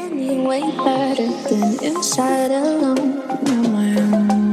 Way better than inside alone on my own.